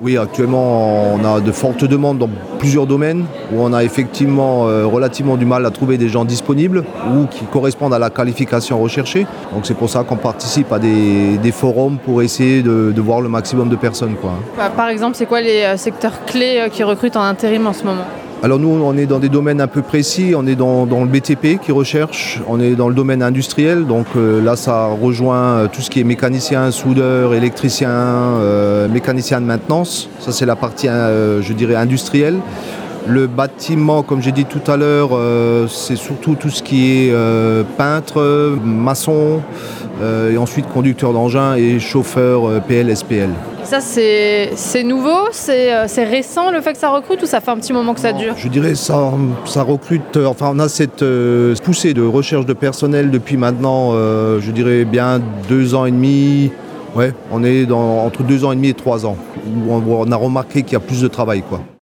Oui, actuellement, on a de fortes demandes dans plusieurs domaines où on a effectivement relativement du mal à trouver des gens disponibles ou qui correspondent à la qualification recherchée. Donc c'est pour ça qu'on participe à des forums pour essayer de voir le maximum de personnes, quoi. Par exemple, c'est quoi les secteurs clés qui recrutent en intérim en ce moment ? Alors nous, on est dans des domaines un peu précis, on est dans le BTP qui recherche, on est dans le domaine industriel, donc là ça rejoint tout ce qui est mécanicien, soudeur, électricien, mécanicien de maintenance, ça c'est la partie je dirais industrielle. Le bâtiment, comme j'ai dit tout à l'heure, c'est surtout tout ce qui est peintre, maçon, et ensuite conducteur d'engin et chauffeur PL, SPL. Ça, c'est nouveau, c'est récent le fait que ça recrute ou ça fait un petit moment que ça dure ? Je dirais ça recrute, on a cette poussée de recherche de personnel depuis maintenant, je dirais bien 2 ans et demi. Ouais, on est entre 2 ans et demi et 3 ans, où on a remarqué qu'il y a plus de travail, quoi.